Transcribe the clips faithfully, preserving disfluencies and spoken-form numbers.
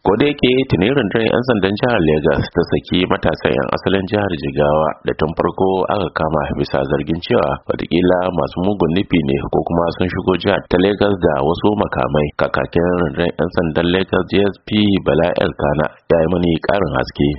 ko da yake tuni rundunar 'yan sandan jihar Legas ta saki matasan 'yan asalin jihar Jigawa da tun farko aka kama bisa zargin cewa watakila masu mugun nufi ne ko kuma sun shigo jihar ta Legas da wasu makamai. Kakakin rundunar 'yan sandan Legas D S P Bala Elkana ya yi mani karin haske.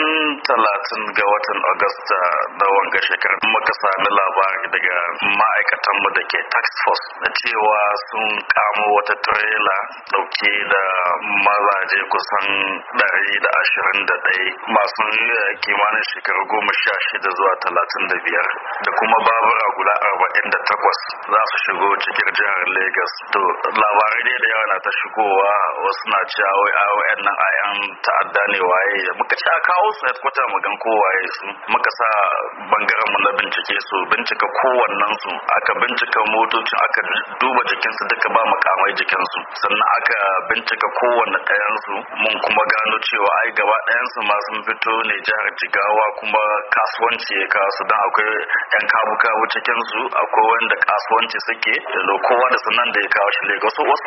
talatin ga watan Agusta na wanga shekarar muka sami labari daga ma'aikatanmu da ke tax force da cewa sun kamo wata trela dauke da mazaje kusan ɗari da ashirin da ɗaya masu kimanin shekaru goma sha shida zuwa talatin da biyar da kuma babura guda arba'in da takwas za su shigo cikin jihar Lagos. To labarai dai da yawa na ta shigowa, wasu na cewa wai a wayannan ayan ta'adda ne waye, muka ci a kawo su headquarter mu gan kowaye su, muka sa bangaren mu na bincike su bincika kowannen su, aka bincika motocin, aka duba jikin su duka ba makamai jikin su, sannan aka bincika kowanne ɗayan su, mun kuma gano cewa ai gaba ɗayan su ma sun fito ne jihar Jigawa, kuma kasuwanci ya kawo su, dan akwai yan kabu-kabu cikin su, akwai wanda kasuwanci suke da kowa da sunan da ya kawo shi Lagos. Wasu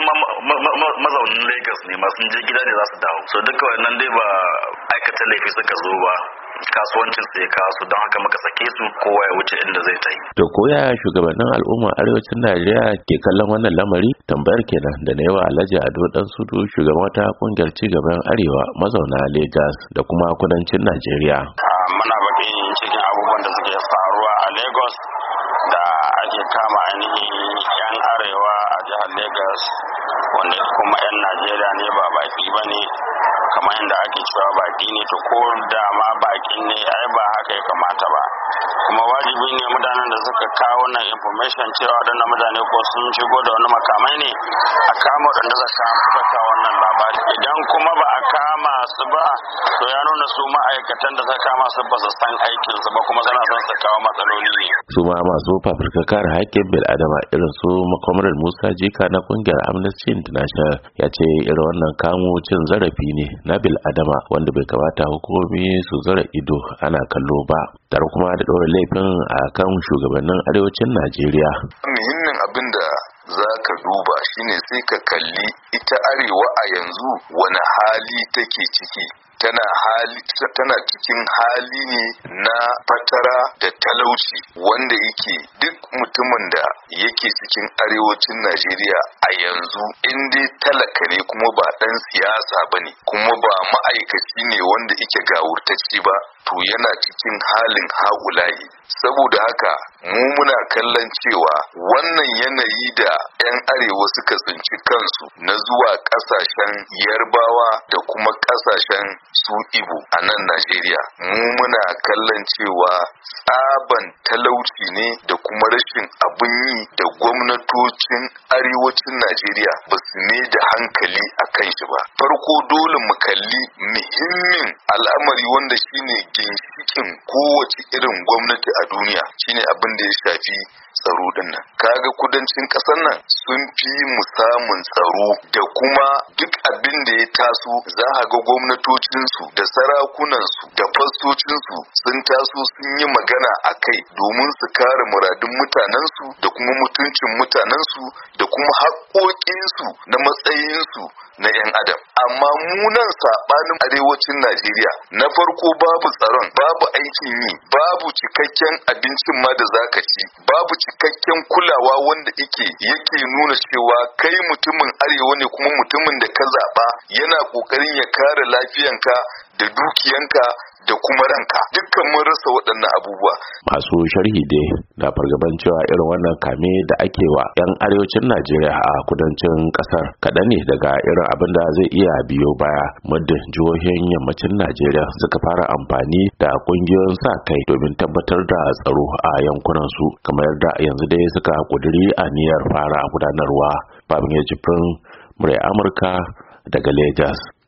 mazaunin Lagos ne ma sun je gida ne za su dawo, so duka wannan dai ba aikata laifi suka zo ba, kasuwancin su ya kawo su, don haka muka sake su kowa ya wuce inda zai tai. To koya shugabannin al'umma arewacin Najeriya ke kallon wannan lamari? Tambayar kenan da na yawa Alhaji Ado Dan Sudu, shugaban wata kungiyar cigaban arewa mazauna Lagos da kuma kudancin Najeriya. Muna bakin cikin abubuwan da suke faruwa a Lagos da ake kama ainihin yan arewa a jihar Lagos, wanda kuma yan Najeriya ne ba baki ba ne, kamar yadda ake cewa baki ne, to ko da ma bakin ne ai ba haka ya kamata ba. Kuma wajibi ne mutanen da suka kawo wannan information cewa waɗannan mutane ko sun shigo da wani makamai ne, a kama waɗanda suka saka wannan labari. Idan kuma ba a kama su ba, to ya nuna su ma'aikatan da suka kama su ba su san aikin su ba, kuma suna son su kawo matsaloli ne. Su ma masu fafutukar kare haƙƙin bil'adama irin su Makwamarar Musa Jika na kungiyar Amnesty International ya ce irin wannan kamo cin zarafi ne na bil'adama wanda bai kamata hukumomi su zara ido ana kallo ba, tare kuma da ɗora laifin a kan shugabannin arewacin Najeriya. Muhimmin abin da za ka duba shine sai ka kalli ita arewa a yanzu wani hali take ciki. Tana hali tana cikin hali ne na fatara da talauci, wanda yake duk mutumin da yake cikin arewacin Najeriya a yanzu in dai talaka ne kuma ba dan siyasa bane kuma ba ma'aikaci ne wanda yake gawurtacci ba, to yana cikin halin haulayi. Saboda haka mu muna kallon cewa wannan yanayi da 'yan arewa suka tsinci kansu na zuwa kasashen yarbawa da kuma kasashen su Igbo a nan Najeriya, mu muna kallon cewa tsaban talauci ne da kuma rashin abin yi da gwamnatocin arewacin Najeriya ba su ne da hankali a kan shi ba. Farko dole mu kalli muhimmin al'amari wanda shine ginshikin kowace irin gwamnati a duniya, shine abin da ya shafi tsaro din nan. Kaga kudancin ƙasar nan sun fi mu samun tsaro, da kuma duk abin da ya taso za a ga gwamnatocinsu da sarakunansu da fastocinsu sun taso sun yi magana a kai domin su kare muradun mutanensu da kuma mutuncin mutanensu da kuma haƙoƙinsu na matsayinsu na 'yan adam. Amma munan saɓanin arewacin Najeriya, na farko babu tsaron, babu aikin yi, babu cikakken abincin ma da zaka ci, babu cikakken kulawa wanda yake yake nuna cewa kai mutumin arewa ne kuma mutumin da ka zaɓa yana ƙoƙarin ya kare lafiyanka da dukiyanka da kuma ranka. Dukkan mun rasa waɗannan abubuwa. Masu sharhi dai na fargaban cewa irin wannan kame da ake wa 'yan arewacin Najeriya a kudancin ƙasar kaɗan ne daga irin abin da zai iya biyo baya muddin jihohin yammacin Najeriya suka fara amfani da ƙungiyoyin sa kai domin tabbatar da tsaro a yankunan su, kamar yadda yanzu dai suka ƙudiri aniyar fara gudanarwa. Babin Jibrin, Murai Amurka daga Lagos.